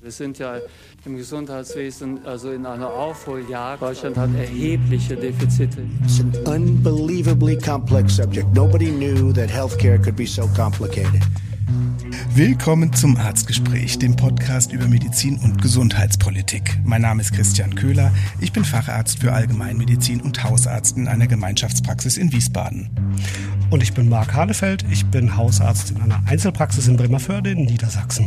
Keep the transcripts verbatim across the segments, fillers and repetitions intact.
Wir sind ja im Gesundheitswesen also in einer Aufholjagd. Deutschland hat erhebliche Defizite. It's an unbelievably complex subject. Nobody knew that healthcare could be so complicated. Willkommen zum Arztgespräch, dem Podcast über Medizin und Gesundheitspolitik. Mein Name ist Christian Köhler, ich bin Facharzt für Allgemeinmedizin und Hausarzt in einer Gemeinschaftspraxis in Wiesbaden. Und ich bin Marc Hanefeld, ich bin Hausarzt in einer Einzelpraxis in Bremervörde in Niedersachsen.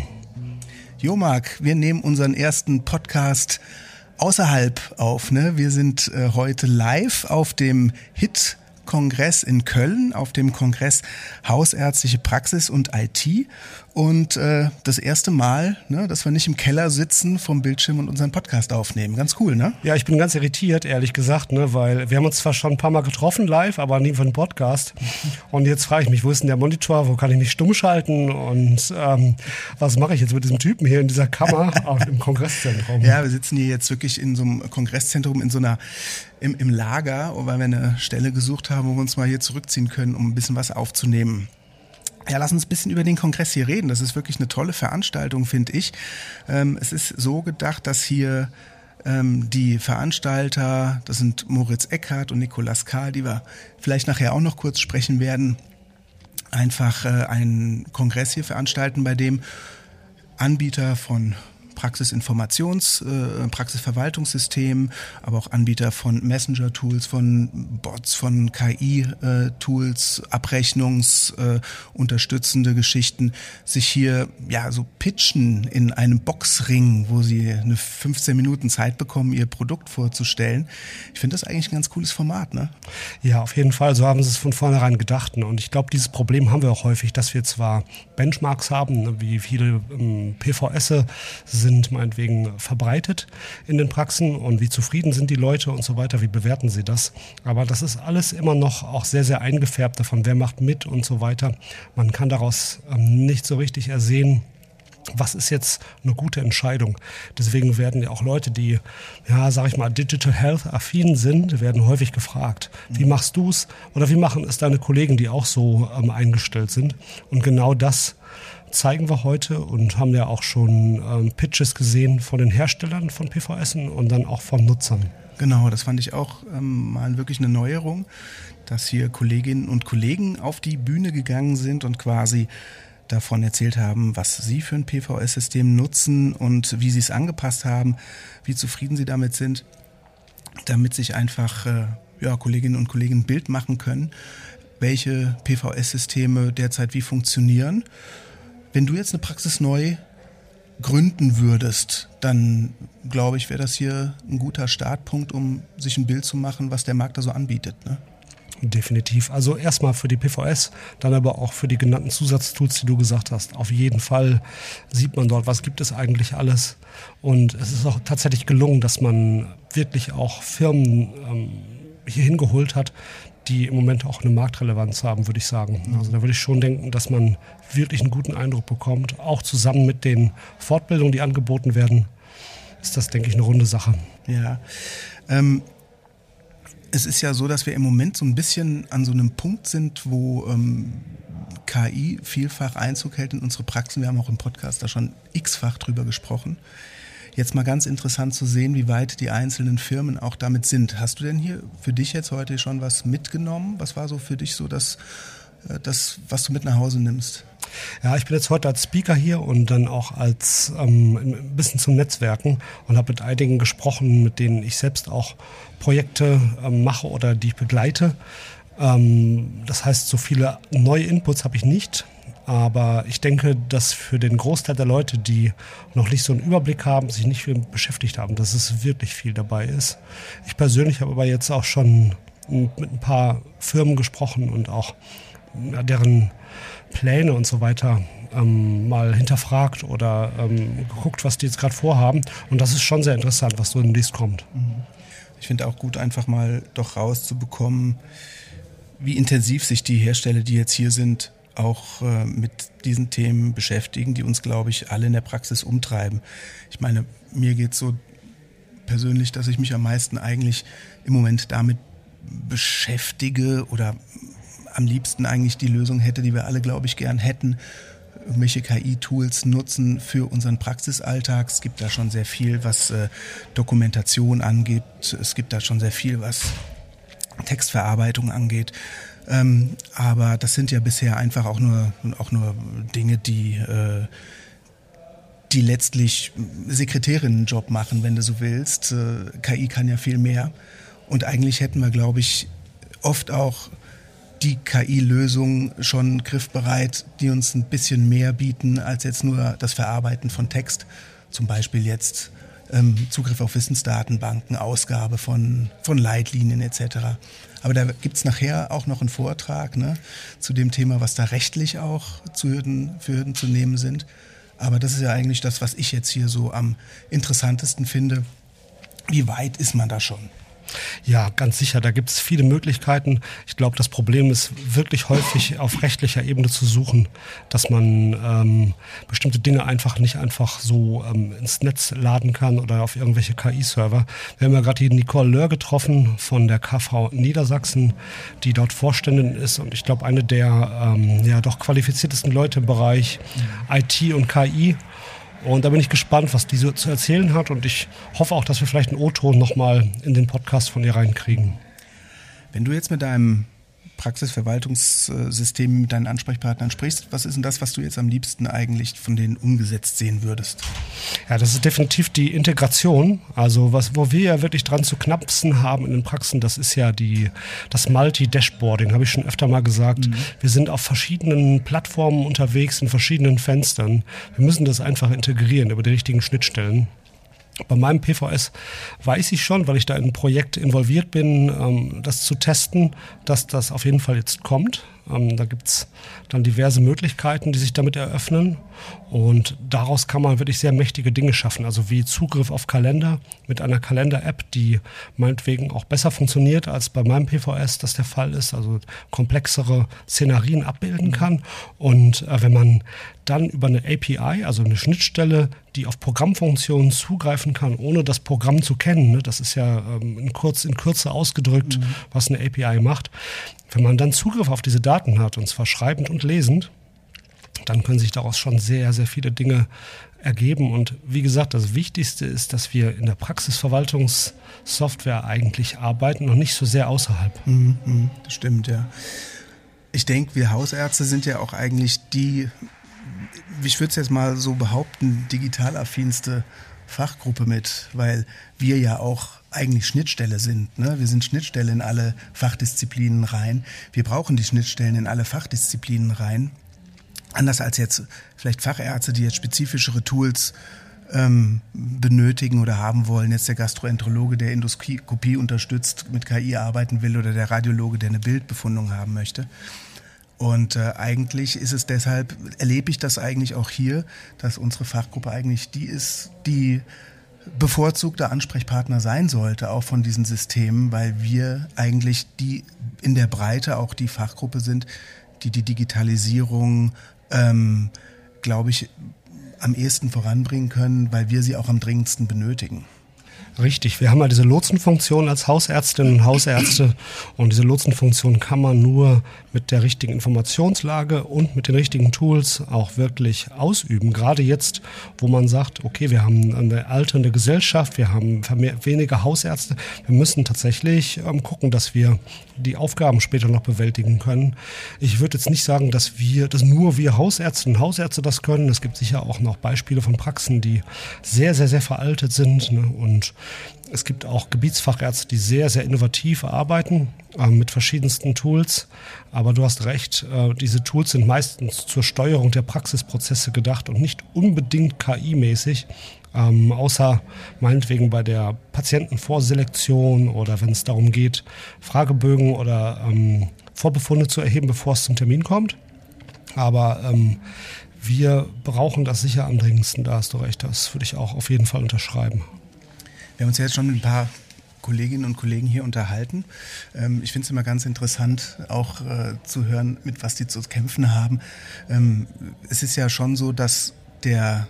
Jo Marc, wir nehmen unseren ersten Podcast außerhalb auf. Ne? Wir sind äh, heute live auf dem H I T-Kongress in Köln, auf dem Kongress Hausärztliche Praxis und I T. Und äh, das erste Mal, ne, dass wir nicht im Keller sitzen vom Bildschirm und unseren Podcast aufnehmen. Ganz cool, ne? Ja, ich bin ganz irritiert, ehrlich gesagt, ne, weil wir haben uns zwar schon ein paar Mal getroffen live, aber nie für einen Podcast. Und jetzt frage ich mich, wo ist denn der Monitor, wo kann ich mich stumm schalten und ähm, was mache ich jetzt mit diesem Typen hier in dieser Kammer im Kongresszentrum? Ja, wir sitzen hier jetzt wirklich in so einem Kongresszentrum, in so einer im, im Lager, weil wir eine Stelle gesucht haben, wo wir uns mal hier zurückziehen können, um ein bisschen was aufzunehmen. Ja, lass uns ein bisschen über den Kongress hier reden. Das ist wirklich eine tolle Veranstaltung, finde ich. Ähm, es ist so gedacht, dass hier ähm, die Veranstalter, das sind Moritz Eckhardt und Nikolaus Kahl, die wir vielleicht nachher auch noch kurz sprechen werden, einfach äh, einen Kongress hier veranstalten, bei dem Anbieter von Praxisinformations-, äh, Praxisverwaltungssystemen, aber auch Anbieter von Messenger-Tools, von Bots, von K I-Tools, Abrechnungs-, äh, unterstützende Geschichten sich hier ja so pitchen in einem Boxring, wo sie eine fünfzehn Minuten Zeit bekommen, ihr Produkt vorzustellen. Ich finde das eigentlich ein ganz cooles Format, ne? Ja, auf jeden Fall. So haben sie es von vornherein gedacht. Und ich glaube, dieses Problem haben wir auch häufig, dass wir zwar Benchmarks haben, wie viele ähm, P V S sind meinetwegen verbreitet in den Praxen und wie zufrieden sind die Leute und so weiter, wie bewerten sie das. Aber das ist alles immer noch auch sehr, sehr eingefärbt davon, wer macht mit und so weiter. Man kann daraus ähm, nicht so richtig ersehen, was ist jetzt eine gute Entscheidung. Deswegen werden ja auch Leute, die, ja, sag ich mal, Digital Health affin sind, werden häufig gefragt, wie machst du es oder wie machen es deine Kollegen, die auch so ähm, eingestellt sind. Und genau das zeigen wir heute und haben ja auch schon ähm, Pitches gesehen von den Herstellern von P V S und dann auch von Nutzern. Genau, das fand ich auch ähm, mal wirklich eine Neuerung, dass hier Kolleginnen und Kollegen auf die Bühne gegangen sind und quasi davon erzählt haben, was sie für ein P V S-System nutzen und wie sie es angepasst haben, wie zufrieden sie damit sind, damit sich einfach äh, ja, Kolleginnen und Kollegen ein Bild machen können, welche P V S-Systeme derzeit wie funktionieren. Wenn du jetzt eine Praxis neu gründen würdest, dann glaube ich, wäre das hier ein guter Startpunkt, um sich ein Bild zu machen, was der Markt da so anbietet, ne? Definitiv. Also erstmal für die P V S, dann aber auch für die genannten Zusatztools, die du gesagt hast. Auf jeden Fall sieht man dort, was gibt es eigentlich alles. Und es ist auch tatsächlich gelungen, dass man wirklich auch Firmen ähm, hier hingeholt hat, die im Moment auch eine Marktrelevanz haben, würde ich sagen. Also da würde ich schon denken, dass man wirklich einen guten Eindruck bekommt. Auch zusammen mit den Fortbildungen, die angeboten werden, ist das, denke ich, eine runde Sache. Ja, ähm, es ist ja so, dass wir im Moment so ein bisschen an so einem Punkt sind, wo ähm, K I vielfach Einzug hält in unsere Praxen. Wir haben auch im Podcast da schon x-fach drüber gesprochen. Jetzt mal ganz interessant zu sehen, wie weit die einzelnen Firmen auch damit sind. Hast du denn hier für dich jetzt heute schon was mitgenommen? Was war so für dich so das, das was du mit nach Hause nimmst? Ja, ich bin jetzt heute als Speaker hier und dann auch als ähm, ein bisschen zum Netzwerken und habe mit einigen gesprochen, mit denen ich selbst auch Projekte ähm, mache oder die ich begleite. Ähm, das heißt, so viele neue Inputs habe ich nicht. Aber ich denke, dass für den Großteil der Leute, die noch nicht so einen Überblick haben, sich nicht viel beschäftigt haben, dass es wirklich viel dabei ist. Ich persönlich habe aber jetzt auch schon mit ein paar Firmen gesprochen und auch ja, deren Pläne und so weiter ähm, mal hinterfragt oder ähm, geguckt, was die jetzt gerade vorhaben. Und das ist schon sehr interessant, was so demnächst kommt. Ich finde auch gut, einfach mal doch rauszubekommen, wie intensiv sich die Hersteller, die jetzt hier sind, auch äh, mit diesen Themen beschäftigen, die uns, glaube ich, alle in der Praxis umtreiben. Ich meine, mir geht es so persönlich, dass ich mich am meisten eigentlich im Moment damit beschäftige oder am liebsten eigentlich die Lösung hätte, die wir alle, glaube ich, gern hätten, irgendwelche K I-Tools nutzen für unseren Praxisalltag. Es gibt da schon sehr viel, was äh, Dokumentation angeht. Es gibt da schon sehr viel, was Textverarbeitung angeht. Ähm, aber das sind ja bisher einfach auch nur, auch nur Dinge, die, äh, die letztlich Sekretärinnenjob machen, wenn du so willst. Äh, K I kann ja viel mehr. Und eigentlich hätten wir, glaube ich, oft auch die K I-Lösungen schon griffbereit, die uns ein bisschen mehr bieten als jetzt nur das Verarbeiten von Text. Zum Beispiel jetzt ähm, Zugriff auf Wissensdatenbanken, Ausgabe von, von Leitlinien et cetera. Aber da gibt es nachher auch noch einen Vortrag, ne, zu dem Thema, was da rechtlich auch zu Hürden, für Hürden zu nehmen sind. Aber das ist ja eigentlich das, was ich jetzt hier so am interessantesten finde. Wie weit ist man da schon? Ja, ganz sicher. Da gibt es viele Möglichkeiten. Ich glaube, das Problem ist wirklich häufig auf rechtlicher Ebene zu suchen, dass man ähm, bestimmte Dinge einfach nicht einfach so ähm, ins Netz laden kann oder auf irgendwelche K I-Server. Wir haben ja gerade die Nicole Löhr getroffen von der K V Niedersachsen, die dort Vorständin ist und ich glaube eine der ähm, ja doch qualifiziertesten Leute im Bereich mhm. I T und K I. Und da bin ich gespannt, was die so zu erzählen hat. Und ich hoffe auch, dass wir vielleicht einen O-Ton nochmal in den Podcast von ihr reinkriegen. Wenn du jetzt mit deinem Praxisverwaltungssystem mit deinen Ansprechpartnern sprichst, was ist denn das, was du jetzt am liebsten eigentlich von denen umgesetzt sehen würdest? Ja, das ist definitiv die Integration. Also was, wo wir ja wirklich dran zu knapsen haben in den Praxen, das ist ja die, das Multi-Dashboarding, habe ich schon öfter mal gesagt. Mhm. Wir sind auf verschiedenen Plattformen unterwegs, in verschiedenen Fenstern. Wir müssen das einfach integrieren über die richtigen Schnittstellen. Bei meinem P V S weiß ich schon, weil ich da in ein Projekt involviert bin, ähm, das zu testen, dass das auf jeden Fall jetzt kommt. Ähm, da gibt's dann diverse Möglichkeiten, die sich damit eröffnen. Und daraus kann man wirklich sehr mächtige Dinge schaffen. Also wie Zugriff auf Kalender mit einer Kalender-App, die meinetwegen auch besser funktioniert, als bei meinem P V S das der Fall ist. Also komplexere Szenarien abbilden kann. Und äh, wenn man dann über eine A P I, also eine Schnittstelle, die auf Programmfunktionen zugreifen kann, ohne das Programm zu kennen, ne? Das ist ja ähm, in, kurz, in Kürze ausgedrückt, mhm. was eine A P I macht. Wenn man dann Zugriff auf diese Daten hat, und zwar schreibend und lesend, dann können sich daraus schon sehr, sehr viele Dinge ergeben. Und wie gesagt, das Wichtigste ist, dass wir in der Praxisverwaltungssoftware eigentlich arbeiten und nicht so sehr außerhalb. Mhm, das stimmt, ja. Ich denke, wir Hausärzte sind ja auch eigentlich die, ich würde es jetzt mal so behaupten, digital affinste Fachgruppe mit, weil wir ja auch eigentlich Schnittstelle sind. Ne? Wir sind Schnittstelle in alle Fachdisziplinen rein. Wir brauchen die Schnittstellen in alle Fachdisziplinen rein. Anders als jetzt vielleicht Fachärzte, die jetzt spezifischere Tools ähm, benötigen oder haben wollen. Jetzt der Gastroenterologe, der Endoskopie unterstützt, mit K I arbeiten will, oder der Radiologe, der eine Bildbefundung haben möchte. Und äh, eigentlich ist es deshalb, erlebe ich das eigentlich auch hier, dass unsere Fachgruppe eigentlich die ist, die bevorzugter Ansprechpartner sein sollte, auch von diesen Systemen, weil wir eigentlich die in der Breite auch die Fachgruppe sind, die die Digitalisierung, ähm, glaube ich, am ehesten voranbringen können, weil wir sie auch am dringendsten benötigen. Richtig, wir haben ja diese Lotsenfunktion als Hausärztinnen und Hausärzte und diese Lotsenfunktion kann man nur mit der richtigen Informationslage und mit den richtigen Tools auch wirklich ausüben. Gerade jetzt, wo man sagt, okay, wir haben eine alternde Gesellschaft, wir haben weniger Hausärzte, wir müssen tatsächlich ähm, gucken, dass wir die Aufgaben später noch bewältigen können. Ich würde jetzt nicht sagen, dass wir, dass nur wir Hausärztinnen und Hausärzte das können. Es gibt sicher auch noch Beispiele von Praxen, die sehr, sehr, sehr veraltet sind, ne? Und es gibt auch Gebietsfachärzte, die sehr, sehr innovativ arbeiten äh, mit verschiedensten Tools. Aber du hast recht, äh, diese Tools sind meistens zur Steuerung der Praxisprozesse gedacht und nicht unbedingt K I-mäßig. Ähm, außer meinetwegen bei der Patientenvorselektion oder wenn es darum geht, Fragebögen oder ähm, Vorbefunde zu erheben, bevor es zum Termin kommt. Aber ähm, wir brauchen das sicher am dringendsten, da hast du recht, das würde ich auch auf jeden Fall unterschreiben. Wir haben uns ja jetzt schon mit ein paar Kolleginnen und Kollegen hier unterhalten. Ähm, ich finde es immer ganz interessant, auch äh, zu hören, mit was die zu kämpfen haben. Ähm, es ist ja schon so, dass der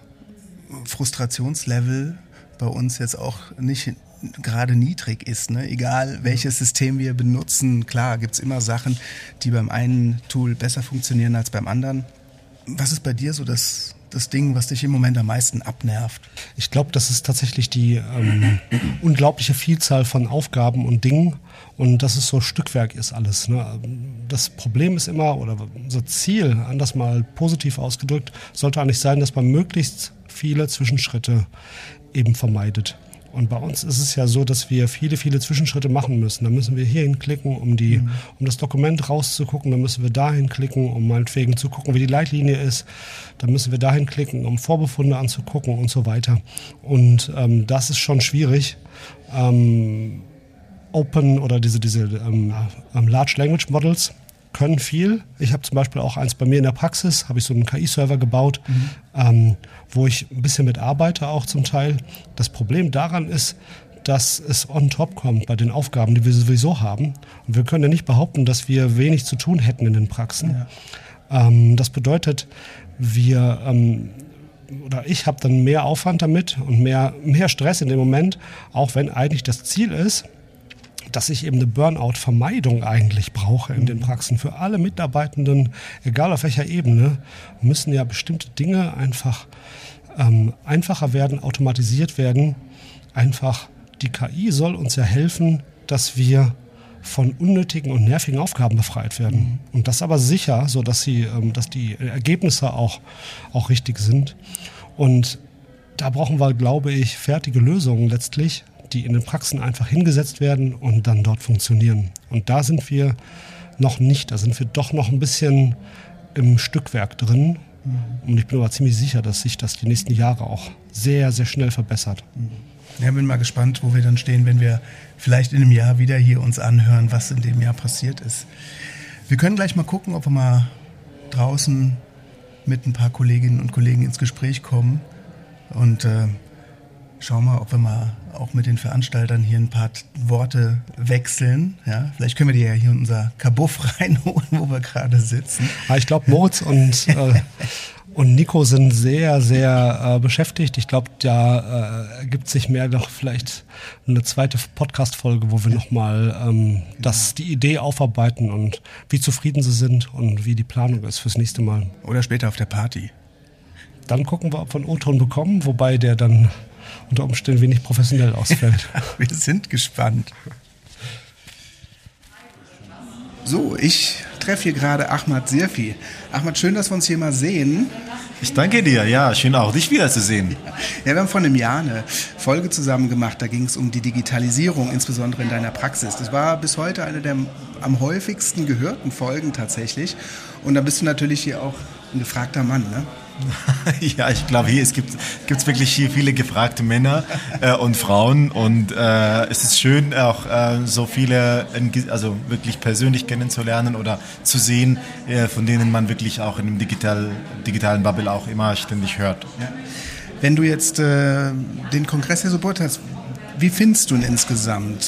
Frustrationslevel bei uns jetzt auch nicht gerade niedrig ist. Ne? Egal welches System wir benutzen, klar gibt es immer Sachen, die beim einen Tool besser funktionieren als beim anderen. Was ist bei dir so das, das Ding, was dich im Moment am meisten abnervt? Ich glaube, das ist tatsächlich die ähm, unglaubliche Vielzahl von Aufgaben und Dingen und dass es so Stückwerk ist alles. Ne? Das Problem ist immer, oder unser Ziel, anders mal positiv ausgedrückt, sollte eigentlich sein, dass man möglichst viele Zwischenschritte eben vermeidet. Und bei uns ist es ja so, dass wir viele, viele Zwischenschritte machen müssen. Da müssen wir hier hinklicken, um, die, mhm. um das Dokument rauszugucken. Dann müssen wir dahin klicken, um meinetwegen zu gucken, wie die Leitlinie ist. Dann müssen wir dahin klicken, um Vorbefunde anzugucken und so weiter. Und ähm, das ist schon schwierig. Ähm, Open oder diese, diese ähm, Large Language Models können viel. Ich habe zum Beispiel auch eins bei mir in der Praxis, habe ich so einen K I-Server gebaut, mhm. ähm, wo ich ein bisschen mit arbeite auch zum Teil. Das Problem daran ist, dass es on top kommt bei den Aufgaben, die wir sowieso haben. Und wir können ja nicht behaupten, dass wir wenig zu tun hätten in den Praxen. Ja. Ähm, das bedeutet, wir ähm, oder ich habe dann mehr Aufwand damit und mehr, mehr Stress in dem Moment, auch wenn eigentlich das Ziel ist, dass ich eben eine Burnout-Vermeidung eigentlich brauche in den Praxen. Für alle Mitarbeitenden, egal auf welcher Ebene, müssen ja bestimmte Dinge einfach ähm, einfacher werden, automatisiert werden. Einfach die K I soll uns ja helfen, dass wir von unnötigen und nervigen Aufgaben befreit werden. Mhm. Und das aber sicher, sodass sie, ähm, dass die Ergebnisse auch, auch richtig sind. Und da brauchen wir, glaube ich, fertige Lösungen letztlich, die in den Praxen einfach hingesetzt werden und dann dort funktionieren. Und da sind wir noch nicht, da sind wir doch noch ein bisschen im Stückwerk drin. Mhm. Und ich bin aber ziemlich sicher, dass sich das die nächsten Jahre auch sehr, sehr schnell verbessert. Mhm. Ja, bin mal gespannt, wo wir dann stehen, wenn wir vielleicht in einem Jahr wieder hier uns anhören, was in dem Jahr passiert ist. Wir können gleich mal gucken, ob wir mal draußen mit ein paar Kolleginnen und Kollegen ins Gespräch kommen und äh, schauen mal, ob wir mal auch mit den Veranstaltern hier ein paar Worte wechseln. Ja, vielleicht können wir die ja hier in unser Kabuff reinholen, wo wir gerade sitzen. Ja, ich glaube, Moritz und, äh, und Nico sind sehr, sehr äh, beschäftigt. Ich glaube, da äh, ergibt sich mehr noch vielleicht eine zweite Podcast-Folge, wo wir ja. nochmal ähm, das, die Idee aufarbeiten und wie zufrieden sie sind und wie die Planung ist fürs nächste Mal. Oder später auf der Party. Dann gucken wir, ob wir einen O-Ton bekommen, wobei der dann unter Umständen wenig professionell ausfällt. Wir sind gespannt. So, ich treffe hier gerade Ahmad Sirfi. Ahmad, schön, dass wir uns hier mal sehen. Ich danke dir, ja, schön auch dich wiederzusehen. Ja, wir haben vor einem Jahr eine Folge zusammen gemacht, da ging es um die Digitalisierung, insbesondere in deiner Praxis. Das war bis heute eine der am häufigsten gehörten Folgen tatsächlich. Und da bist du natürlich hier auch ein gefragter Mann, ne? Ja, ich glaube, hier es gibt es wirklich hier viele gefragte Männer äh, und Frauen und äh, es ist schön, auch äh, so viele, also wirklich persönlich kennenzulernen oder zu sehen, äh, von denen man wirklich auch in dem digital, digitalen Bubble auch immer ständig hört. Ja. Wenn du jetzt äh, den Kongress hier so beurteilst, wie findest du ihn insgesamt?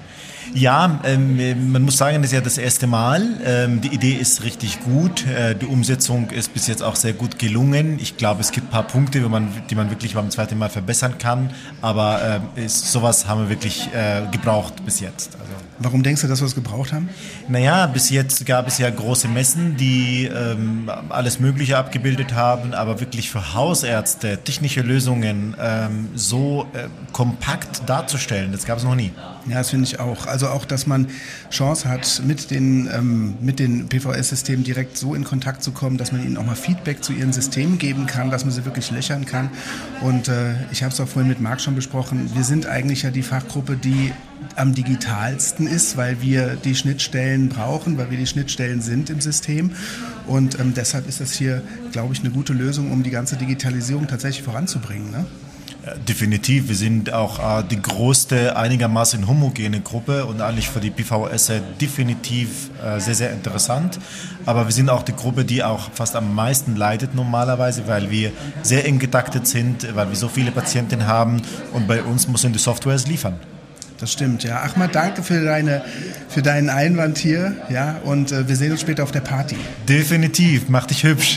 Ja, ähm, man muss sagen, das ist ja das erste Mal. Ähm, die Idee ist richtig gut. Äh, die Umsetzung ist bis jetzt auch sehr gut gelungen. Ich glaube, es gibt ein paar Punkte, wo man, die man wirklich beim zweiten Mal verbessern kann. Aber äh, ist, sowas haben wir wirklich äh, gebraucht bis jetzt. Also. Warum denkst du, dass wir es gebraucht haben? Naja, bis jetzt gab es ja große Messen, die ähm, alles Mögliche abgebildet haben, aber wirklich für Hausärzte technische Lösungen ähm, so äh, kompakt darzustellen, das gab es noch nie. Ja, das finde ich auch. Also auch, dass man Chance hat, mit den, ähm, mit den P V S-Systemen direkt so in Kontakt zu kommen, dass man ihnen auch mal Feedback zu ihren Systemen geben kann, dass man sie wirklich löchern kann. Und äh, ich habe es auch vorhin mit Marc schon besprochen, wir sind eigentlich ja die Fachgruppe, die am digitalsten ist, weil wir die Schnittstellen brauchen, weil wir die Schnittstellen sind im System. Und ähm, deshalb ist das hier, glaube ich, eine gute Lösung, um die ganze Digitalisierung tatsächlich voranzubringen, ne? Definitiv, wir sind auch äh, die größte einigermaßen homogene Gruppe und eigentlich für die P V S definitiv äh, sehr, sehr interessant. Aber wir sind auch die Gruppe, die auch fast am meisten leidet normalerweise, weil wir sehr eng getaktet sind, weil wir so viele Patienten haben und bei uns müssen die Softwares liefern. Das stimmt, ja. Ahmad, danke für, deine, für deinen Einwand hier, ja, und äh, wir sehen uns später auf der Party. Definitiv, mach dich hübsch.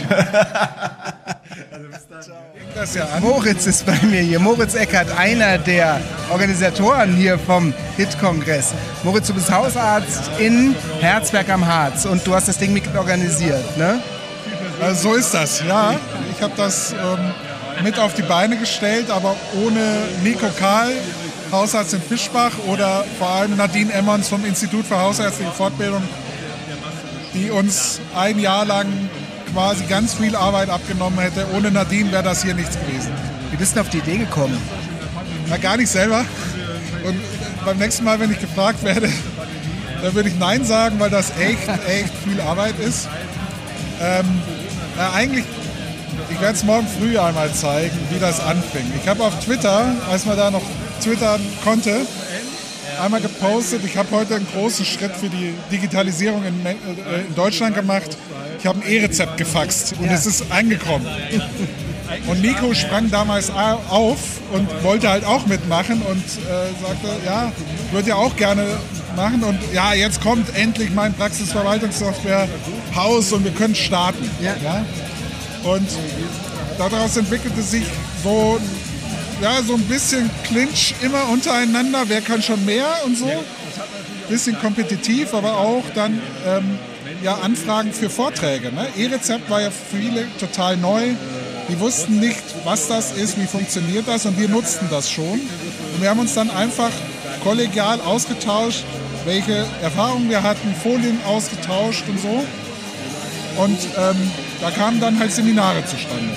Also bis dann. Das ja an. Moritz ist bei mir hier. Moritz Eckert, einer der Organisatoren hier vom H I T-Kongress. Moritz, du bist Hausarzt in Herzberg am Harz und du hast das Ding mit organisiert, ne? Also so ist das, ja. Ich habe das ähm, mit auf die Beine gestellt, aber ohne Nico Kahl, Hausarzt in Fischbach, oder vor allem Nadine Emmons vom Institut für Hausärztliche Fortbildung, die uns ein Jahr lang quasi ganz viel Arbeit abgenommen hätte. Ohne Nadine wäre das hier nichts gewesen. Wie bist du auf die Idee gekommen? Na, gar nicht selber. Und beim nächsten Mal, wenn ich gefragt werde, dann würde ich Nein sagen, weil das echt, echt viel Arbeit ist. Ähm, na, eigentlich, ich werde es morgen früh einmal zeigen, wie das anfing. Ich habe auf Twitter, als man da noch twittern konnte, einmal gepostet, ich habe heute einen großen Schritt für die Digitalisierung in, äh, in Deutschland gemacht. Ich habe ein E-Rezept gefaxt und ja. es ist angekommen. Und Nico sprang damals auf und wollte halt auch mitmachen und äh, sagte, ja, würde ja auch gerne machen. Und ja, jetzt kommt endlich mein Praxisverwaltungssoftware Haus und wir können starten. Ja. Ja? Und daraus entwickelte sich so, ja, so ein bisschen Clinch immer untereinander. Wer kann schon mehr und so. Bisschen kompetitiv, aber auch dann ähm, ja, Anfragen für Vorträge. Ne? E-Rezept war ja für viele total neu. Die wussten nicht, was das ist, wie funktioniert das, und wir nutzten das schon. Und wir haben uns dann einfach kollegial ausgetauscht, welche Erfahrungen wir hatten, Folien ausgetauscht und so. Und ähm, da kamen dann halt Seminare zustande.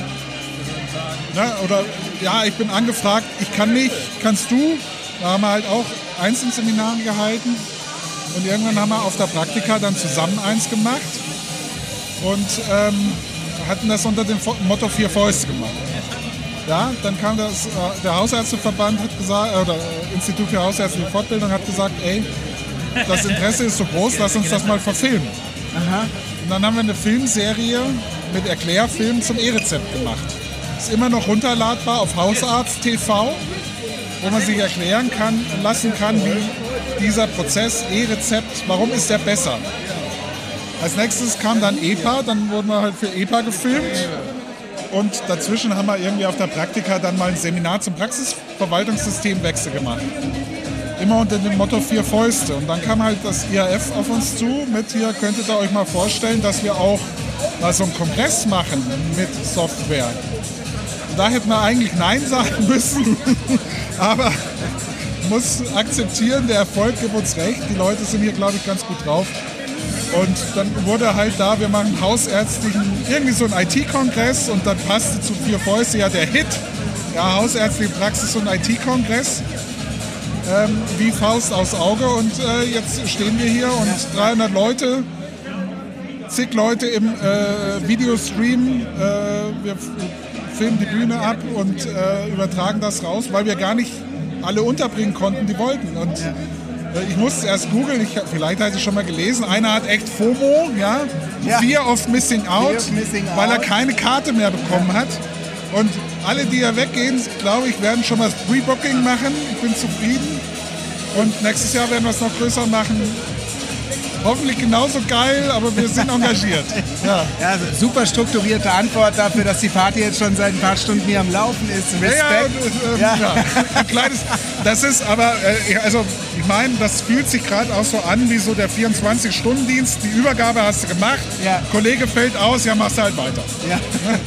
Ne? Oder ja, ich bin angefragt, ich kann nicht, kannst du? Da haben wir halt auch Einzelseminare gehalten. Und irgendwann haben wir auf der Praktika dann zusammen eins gemacht. Und ähm, hatten das unter dem Motto Vier Fäuste gemacht. Ja, dann kam das, äh, der Hausärzteverband hat gesagt, oder Institut für Hausärztliche Fortbildung hat gesagt, ey, das Interesse ist so groß, lass uns das mal verfilmen. Aha. Und dann haben wir eine Filmserie mit Erklärfilmen zum E-Rezept gemacht. Ist immer noch runterladbar auf Hausarzt T V, wo man sich erklären kann, lassen kann, wie dieser Prozess E-Rezept, warum ist der besser? Als nächstes kam dann E P A, dann wurden wir halt für E P A gefilmt. Und dazwischen haben wir irgendwie auf der Praktika dann mal ein Seminar zum Praxisverwaltungssystemwechsel gemacht. Immer unter dem Motto Vier Fäuste. Und dann kam halt das I A F auf uns zu mit, hier könntet ihr euch mal vorstellen, dass wir auch mal so einen Kongress machen mit Software. Und da hätten wir eigentlich Nein sagen müssen, aber muss akzeptieren, der Erfolg gibt uns recht. Die Leute sind hier, glaube ich, ganz gut drauf. Und dann wurde halt da, wir machen hausärztlichen, irgendwie so einen I T-Kongress, und dann passte zu Vier Fäuste ja der Hit, ja, hausärztliche Praxis und I T-Kongress, ähm, wie Faust aufs Auge, und äh, jetzt stehen wir hier und dreihundert Leute, zig Leute im äh, Videostream, äh, wir filmen die Bühne ab und äh, übertragen das raus, weil wir gar nicht alle unterbringen konnten, die wollten. Und ich musste erst googeln, ich, vielleicht hast du schon mal gelesen, einer hat echt FOMO, ja, ja. Fear of Missing Out, missing weil er keine Karte mehr bekommen hat. Und alle, die ja weggehen, glaube ich, werden schon mal das Pre-Booking machen. Ich bin zufrieden. Und nächstes Jahr werden wir es noch größer machen. Hoffentlich genauso geil, aber wir sind engagiert. Ja. Ja, super strukturierte Antwort dafür, dass die Party jetzt schon seit ein paar Stunden hier am Laufen ist. Respekt. Ja, ja, ja. Ein kleines, das ist aber, äh, also ich meine, das fühlt sich gerade auch so an wie so der vierundzwanzig-Stunden-Dienst. Die Übergabe hast du gemacht, ja. Kollege fällt aus, ja, machst du halt weiter. Ja.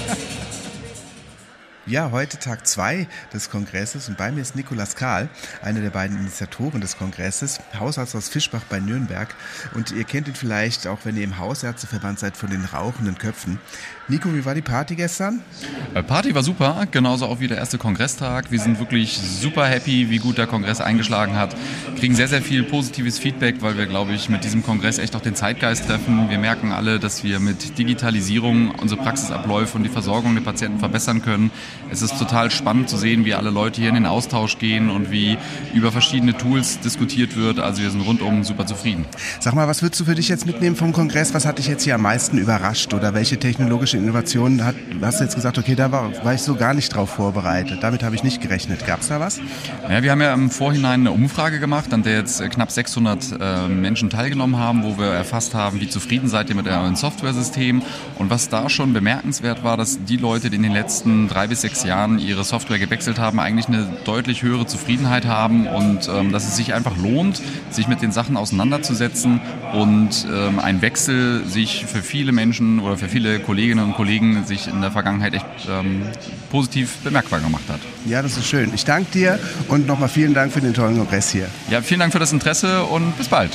Ja, heute Tag zwei des Kongresses, und bei mir ist Nikolaus Kahl, einer der beiden Initiatoren des Kongresses, Hausarzt aus Fischbach bei Nürnberg. Und ihr kennt ihn vielleicht, auch wenn ihr im Hausärzteverband seid, von den rauchenden Köpfen. Nico, wie war die Party gestern? Party war super, genauso auch wie der erste Kongresstag. Wir sind wirklich super happy, wie gut der Kongress eingeschlagen hat. Kriegen sehr, sehr viel positives Feedback, weil wir, glaube ich, mit diesem Kongress echt auch den Zeitgeist treffen. Wir merken alle, dass wir mit Digitalisierung unsere Praxisabläufe und die Versorgung der Patienten verbessern können. Es ist total spannend zu sehen, wie alle Leute hier in den Austausch gehen und wie über verschiedene Tools diskutiert wird. Also wir sind rundum super zufrieden. Sag mal, was würdest du für dich jetzt mitnehmen vom Kongress? Was hat dich jetzt hier am meisten überrascht? Oder welche technologische Innovationen hat, hast du jetzt gesagt, okay, da war, war ich so gar nicht drauf vorbereitet. Damit habe ich nicht gerechnet. Gab es da was? Ja, wir haben ja im Vorhinein eine Umfrage gemacht, an der jetzt knapp sechshundert äh, Menschen teilgenommen haben, wo wir erfasst haben, wie zufrieden seid ihr mit eurem Softwaresystem. Und was da schon bemerkenswert war, dass die Leute, die in den letzten drei bis sechs sechs Jahren ihre Software gewechselt haben, eigentlich eine deutlich höhere Zufriedenheit haben und ähm, dass es sich einfach lohnt, sich mit den Sachen auseinanderzusetzen und ähm, ein Wechsel sich für viele Menschen oder für viele Kolleginnen und Kollegen sich in der Vergangenheit echt ähm, positiv bemerkbar gemacht hat. Ja, das ist schön. Ich danke dir und nochmal vielen Dank für den tollen Kongress hier. Ja, vielen Dank für das Interesse und bis bald.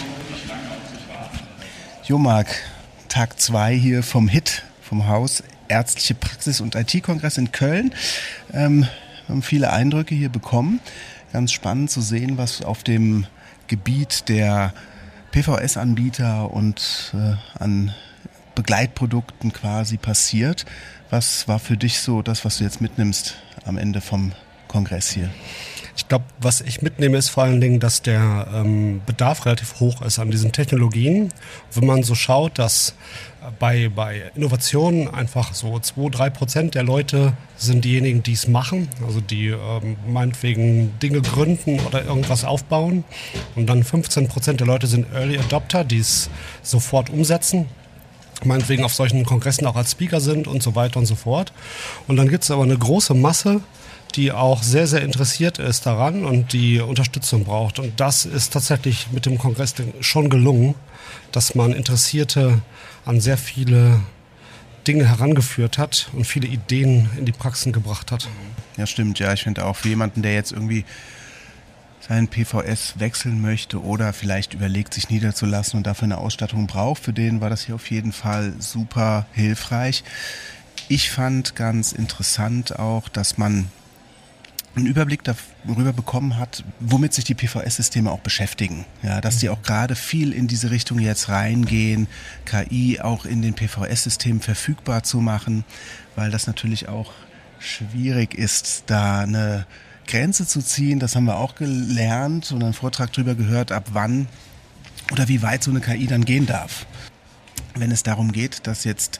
Jo, Marc, Tag zwei hier vom H I T, vom Haus Ärztliche Praxis und I T-Kongress in Köln. Ähm, wir haben viele Eindrücke hier bekommen. Ganz spannend zu sehen, was auf dem Gebiet der P V S-Anbieter und äh, an Begleitprodukten quasi passiert. Was war für dich so das, was du jetzt mitnimmst am Ende vom Kongress hier? Ich glaube, was ich mitnehme, ist vor allen Dingen, dass der ähm, Bedarf relativ hoch ist an diesen Technologien. Wenn man so schaut, dass bei, bei Innovationen einfach so zwei, drei Prozent der Leute sind diejenigen, die es machen, also die ähm, meinetwegen Dinge gründen oder irgendwas aufbauen. Und dann fünfzehn Prozent der Leute sind Early Adopter, die es sofort umsetzen. Meinetwegen auf solchen Kongressen auch als Speaker sind und so weiter und so fort. Und dann gibt es aber eine große Masse, die auch sehr, sehr interessiert ist daran und die Unterstützung braucht. Und das ist tatsächlich mit dem Kongress schon gelungen, dass man Interessierte an sehr viele Dinge herangeführt hat und viele Ideen in die Praxen gebracht hat. Ja, stimmt. Ja, ich finde auch für jemanden, der jetzt irgendwie seinen P V S wechseln möchte oder vielleicht überlegt, sich niederzulassen und dafür eine Ausstattung braucht, für den war das hier auf jeden Fall super hilfreich. Ich fand ganz interessant auch, dass man einen Überblick darüber bekommen hat, womit sich die P V S-Systeme auch beschäftigen. Ja, dass die auch gerade viel in diese Richtung jetzt reingehen, K I auch in den P V S-Systemen verfügbar zu machen, weil das natürlich auch schwierig ist, da eine Grenze zu ziehen. Das haben wir auch gelernt und einen Vortrag darüber gehört, ab wann oder wie weit so eine K I dann gehen darf. Wenn es darum geht, dass jetzt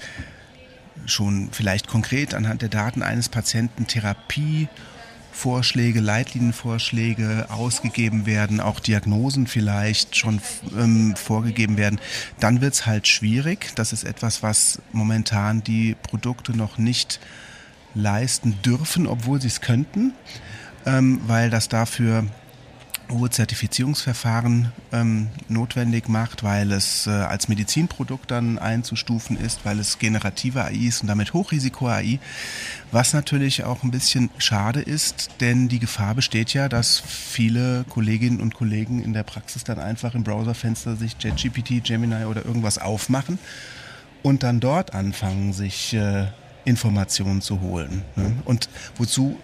schon vielleicht konkret anhand der Daten eines Patienten Therapie Vorschläge, Leitlinienvorschläge ausgegeben werden, auch Diagnosen vielleicht schon ähm, vorgegeben werden, dann wird es halt schwierig. Das ist etwas, was momentan die Produkte noch nicht leisten dürfen, obwohl sie es könnten, ähm, weil das dafür hohe Zertifizierungsverfahren ähm, notwendig macht, weil es äh, als Medizinprodukt dann einzustufen ist, weil es generative A I ist und damit Hochrisiko-A I, was natürlich auch ein bisschen schade ist, denn die Gefahr besteht ja, dass viele Kolleginnen und Kollegen in der Praxis dann einfach im Browserfenster sich ChatGPT, Gemini oder irgendwas aufmachen und dann dort anfangen, sich äh, Informationen zu holen. Ne? Und wozu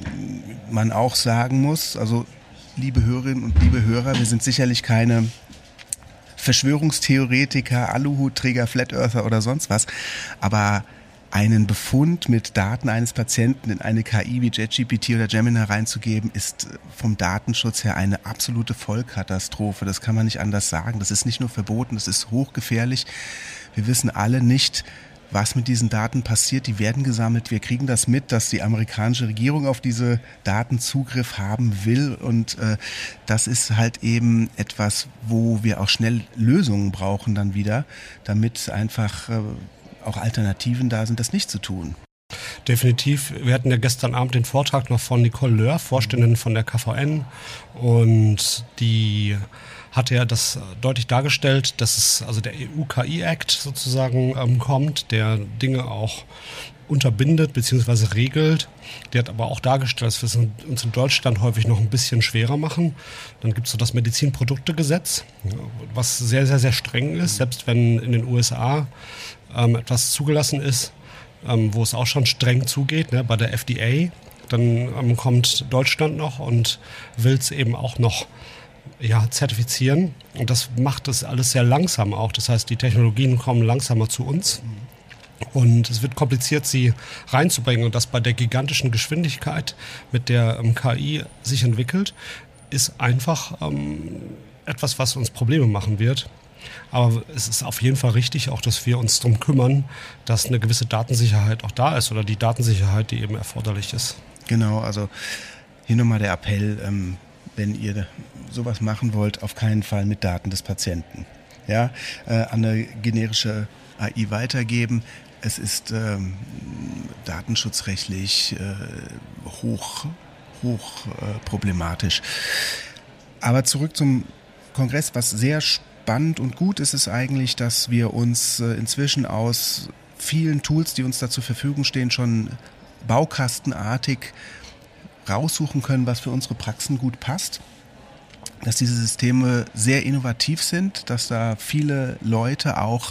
man auch sagen muss, also liebe Hörerinnen und liebe Hörer, wir sind sicherlich keine Verschwörungstheoretiker, Aluhutträger, Flat Earther oder sonst was, aber einen Befund mit Daten eines Patienten in eine K I wie ChatGPT oder Gemini reinzugeben, ist vom Datenschutz her eine absolute Vollkatastrophe. Das kann man nicht anders sagen. Das ist nicht nur verboten, das ist hochgefährlich. Wir wissen alle nicht, was mit diesen Daten passiert. Die werden gesammelt. Wir kriegen das mit, dass die amerikanische Regierung auf diese Daten Zugriff haben will. Und äh, das ist halt eben etwas, wo wir auch schnell Lösungen brauchen dann wieder, damit einfach äh, auch Alternativen da sind, das nicht zu tun. Definitiv. Wir hatten ja gestern Abend den Vortrag noch von Nicole Löhr, Vorständin von der K V N. Und die hatte ja das deutlich dargestellt, dass es also der E U-K I-Act sozusagen ähm, kommt, der Dinge auch unterbindet bzw. regelt. Der hat aber auch dargestellt, dass wir es uns in Deutschland häufig noch ein bisschen schwerer machen. Dann gibt es so das Medizinproduktegesetz, was sehr, sehr, sehr streng ist, selbst wenn in den U S A ähm, etwas zugelassen ist, ähm, wo es auch schon streng zugeht, ne, bei der F D A. Dann ähm, kommt Deutschland noch und will es eben auch noch ja, zertifizieren. Und das macht das alles sehr langsam auch. Das heißt, die Technologien kommen langsamer zu uns. Und es wird kompliziert, sie reinzubringen. Und das bei der gigantischen Geschwindigkeit, mit der ähm, K I sich entwickelt, ist einfach ähm, etwas, was uns Probleme machen wird. Aber es ist auf jeden Fall richtig, auch dass wir uns darum kümmern, dass eine gewisse Datensicherheit auch da ist oder die Datensicherheit, die eben erforderlich ist. Genau, also hier nochmal der Appell, ähm, wenn ihr sowas machen wollt, auf keinen Fall mit Daten des Patienten. Ja, äh, an eine generische A I weitergeben. es ist ähm, datenschutzrechtlich äh, hoch, hoch äh, problematisch. Aber zurück zum Kongress, was sehr spannend und gut ist, ist eigentlich, dass wir uns äh, inzwischen aus vielen Tools, die uns da zur Verfügung stehen, schon baukastenartig raussuchen können, was für unsere Praxen gut passt. Dass diese Systeme sehr innovativ sind, dass da viele Leute auch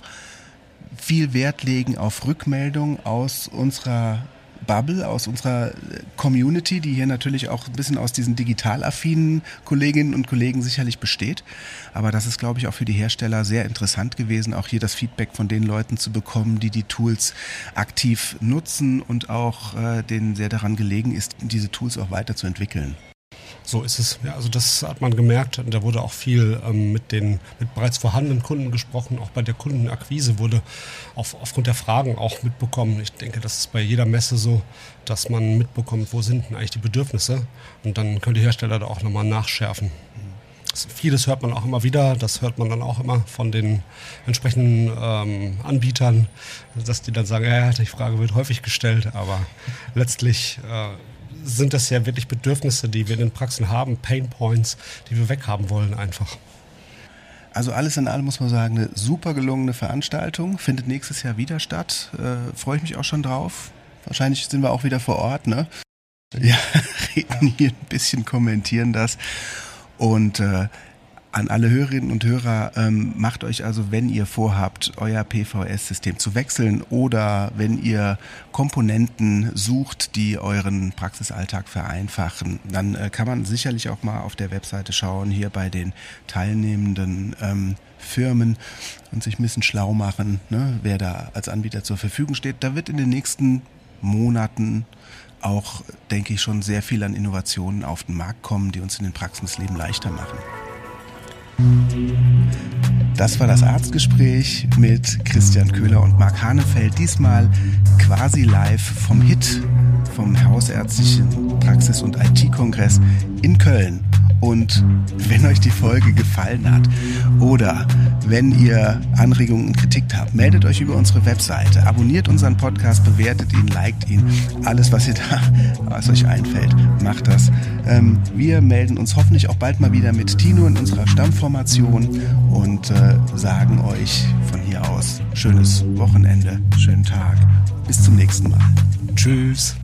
viel Wert legen auf Rückmeldung aus unserer Bubble, aus unserer Community, die hier natürlich auch ein bisschen aus diesen digital affinen Kolleginnen und Kollegen sicherlich besteht. Aber das ist, glaube ich, auch für die Hersteller sehr interessant gewesen, auch hier das Feedback von den Leuten zu bekommen, die die Tools aktiv nutzen und auch äh, denen sehr daran gelegen ist, diese Tools auch weiterzuentwickeln. So ist es. Ja, also das hat man gemerkt. Da wurde auch viel ähm, mit den mit bereits vorhandenen Kunden gesprochen. Auch bei der Kundenakquise wurde auf, aufgrund der Fragen auch mitbekommen. Ich denke, das ist bei jeder Messe so, dass man mitbekommt, wo sind denn eigentlich die Bedürfnisse. Und dann können die Hersteller da auch nochmal nachschärfen. Das, vieles hört man auch immer wieder. Das hört man dann auch immer von den entsprechenden ähm, Anbietern, dass die dann sagen, ja, die Frage wird häufig gestellt, aber letztlich äh, sind das ja wirklich Bedürfnisse, die wir in den Praxen haben, Pain Points, die wir weghaben wollen einfach. Also alles in allem muss man sagen, eine super gelungene Veranstaltung, findet nächstes Jahr wieder statt, äh, freue ich mich auch schon drauf. Wahrscheinlich sind wir auch wieder vor Ort, ne? Ja, reden hier ein bisschen, kommentieren das und äh, an alle Hörerinnen und Hörer, ähm, macht euch also, wenn ihr vorhabt, euer P V S-System zu wechseln oder wenn ihr Komponenten sucht, die euren Praxisalltag vereinfachen, dann äh, kann man sicherlich auch mal auf der Webseite schauen, hier bei den teilnehmenden ähm, Firmen und sich ein bisschen schlau machen, ne, wer da als Anbieter zur Verfügung steht. Da wird in den nächsten Monaten auch, denke ich, schon sehr viel an Innovationen auf den Markt kommen, die uns in den Praxen das Leben leichter machen. Das war das Arztgespräch mit Christian Köhler und Marc Hanefeld, diesmal quasi live vom H I T, vom Hausärztlichen Praxis- und I T-Kongress in Köln. Und wenn euch die Folge gefallen hat oder wenn ihr Anregungen und Kritik habt, meldet euch über unsere Webseite, abonniert unseren Podcast, bewertet ihn, liked ihn, alles was ihr da, was euch einfällt, macht das. Ähm, wir melden uns hoffentlich auch bald mal wieder mit Tino in unserer Stammformation und äh, sagen euch von hier aus schönes Wochenende, schönen Tag, bis zum nächsten Mal. Tschüss.